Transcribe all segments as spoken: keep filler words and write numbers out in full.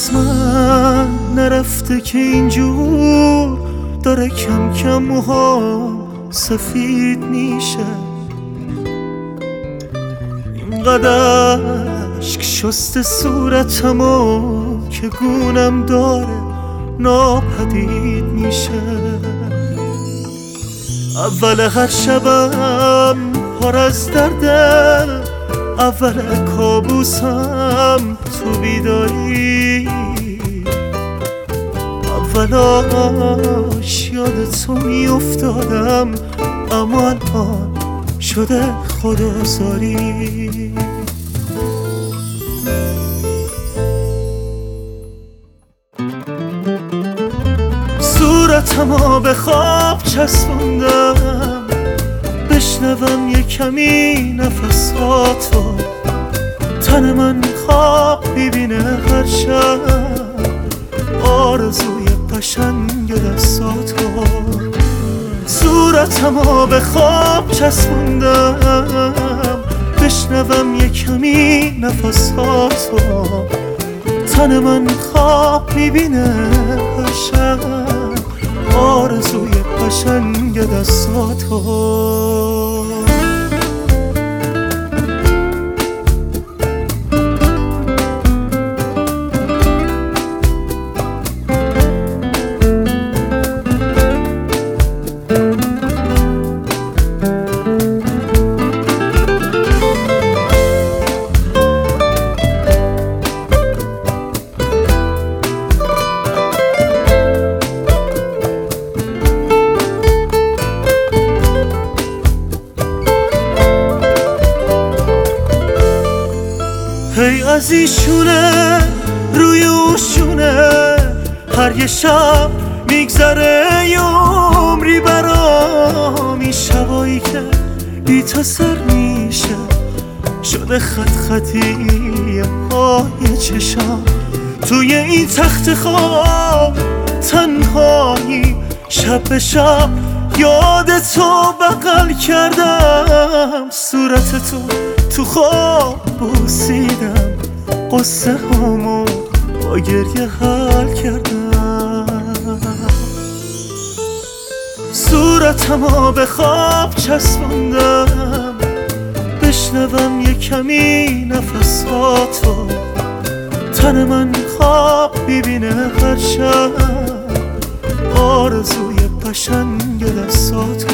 از من نرفته که اینجور داره کم کم موهام سفید میشه. اینقدر اشک شسته صورتمو که گونم داره ناپدید میشه. اول هر شبم پر از درده، اول کابوسم تو بیداری، اولاش یاد تو میافتادم اما الان شده خدازاری. صورتمو به خواب چسبوندم بشنوم یه کمی نفساتو، تن من خواب میبینه هر شب آرزوی قشنگ دستاتو. صورتمو به خواب چسبوندم بشنوم یه کمی نفساتو، تن من خواب میبینه هر شب آرزوی قشنگ دستاتو. هی از ایشونه روی اوشونه هر یه شب میگذره یه عمری برام. این شبایی که بی تو سر میشه شده خط خطی پای چشام. توی این تخت خواب تنهایی شب به شب یاد تو بغل کردم. صورت تو تو خواب بوسیدم، قصه همو با گریه حل کردم. صورتمو به خواب چسبوندم بشنوم یه کمی نفساتو، تن من خواب میبینه هر شب آرزوی قشنگ دستاتو.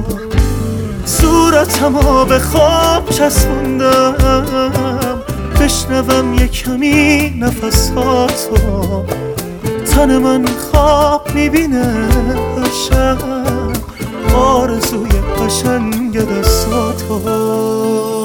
صورتمو به خواب چسبوندم بشنوم یه کمی نفساتو، تن من خواب میبینه هر شب آرزوی قشنگ دستاتو.